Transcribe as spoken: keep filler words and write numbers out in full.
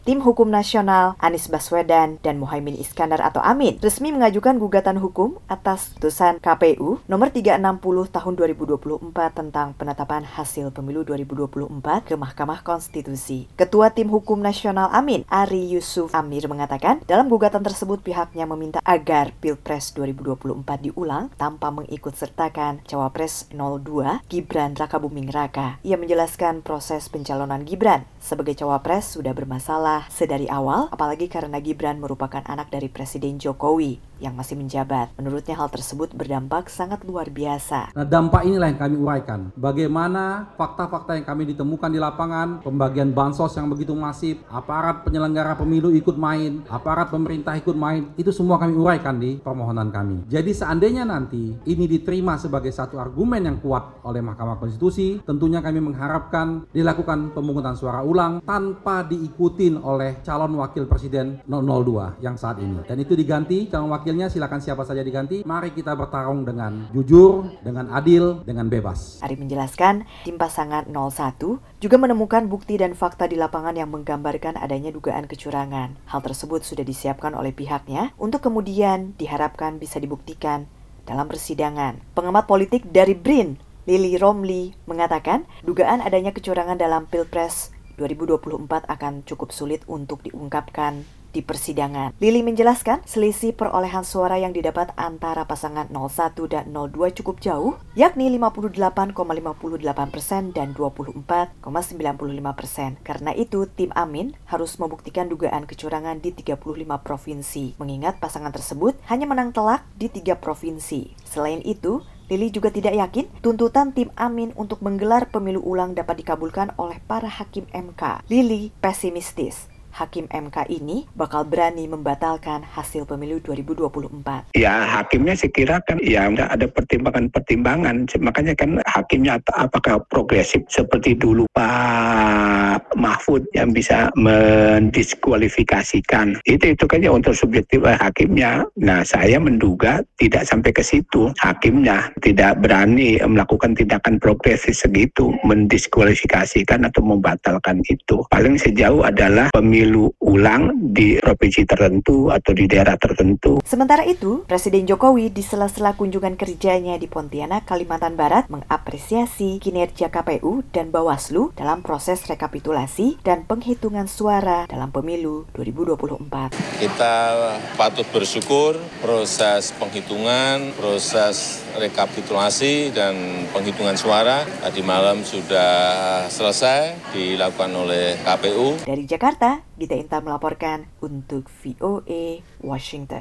Tim Hukum Nasional Anies Baswedan dan Muhaimin Iskandar atau Amin resmi mengajukan gugatan hukum atas putusan K P U nomor tiga ratus enam puluh tahun dua ribu dua puluh empat tentang penetapan hasil pemilu dua ribu dua puluh empat ke Mahkamah Konstitusi. Ketua Tim Hukum Nasional Amin, Ari Yusuf Amir mengatakan, dalam gugatan tersebut pihaknya meminta agar Pilpres dua ribu dua puluh empat diulang tanpa mengikutsertakan Cawapres nol dua Gibran Rakabuming Raka. Ia menjelaskan proses pencalonan Gibran sebagai Cawapres sudah bermasalah sedari awal, apalagi karena Gibran merupakan anak dari Presiden Jokowi yang masih menjabat. Menurutnya hal tersebut berdampak sangat luar biasa. Nah, dampak inilah yang kami uraikan. Bagaimana fakta-fakta yang kami ditemukan di lapangan, pembagian bansos yang begitu masif, aparat penyelenggara pemilu ikut main, aparat pemerintah ikut main, itu semua kami uraikan di permohonan kami. Jadi seandainya nanti ini diterima sebagai satu argumen yang kuat oleh Mahkamah Konstitusi, tentunya kami mengharapkan dilakukan pemungutan suara ulang tanpa diikutin oleh calon wakil presiden nol dua yang saat ini. Dan itu diganti calon wakilnya, silakan siapa saja diganti. Mari kita bertarung dengan jujur, dengan adil, dengan bebas. Ari menjelaskan, tim pasangan nol satu juga menemukan bukti dan fakta di lapangan yang menggambarkan adanya dugaan kecurangan. Hal tersebut sudah disiapkan oleh pihaknya untuk kemudian diharapkan bisa dibuktikan dalam persidangan. Pengamat politik dari B R I N, Lili Romli, mengatakan dugaan adanya kecurangan dalam Pilpres dua ribu dua puluh empat akan cukup sulit untuk diungkapkan di persidangan. Lili menjelaskan, selisih perolehan suara yang didapat antara pasangan nol satu dan nol dua cukup jauh, yakni lima puluh delapan koma lima delapan persen dan dua puluh empat koma sembilan lima persen. Karena itu, tim Amin harus membuktikan dugaan kecurangan di tiga puluh lima provinsi, mengingat pasangan tersebut hanya menang telak di tiga provinsi. Selain itu, Lili juga tidak yakin tuntutan tim Amin untuk menggelar pemilu ulang dapat dikabulkan oleh para hakim M K. Lili pesimistis. Hakim M K ini bakal berani membatalkan hasil pemilu dua ribu dua puluh empat. Ya, hakimnya saya kira kan ya ada pertimbangan-pertimbangan. Makanya kan hakimnya apakah progresif seperti dulu Pak Mahfud yang bisa mendiskualifikasikan. Itu itu kan ya untuk subjektif hakimnya. Nah, saya menduga tidak sampai ke situ. Hakimnya tidak berani melakukan tindakan progresif segitu, mendiskualifikasikan atau membatalkan itu. Paling sejauh adalah pemilu pemilu ulang di provinsi tertentu atau di daerah tertentu. Sementara itu, Presiden Jokowi di sela-sela kunjungan kerjanya di Pontianak, Kalimantan Barat mengapresiasi kinerja K P U dan Bawaslu dalam proses rekapitulasi dan penghitungan suara dalam pemilu dua ribu dua puluh empat. Kita patut bersyukur proses penghitungan, proses rekapitulasi dan penghitungan suara tadi malam sudah selesai dilakukan oleh K P U. Dari Jakarta, Gita Intan melaporkan untuk V O A Washington.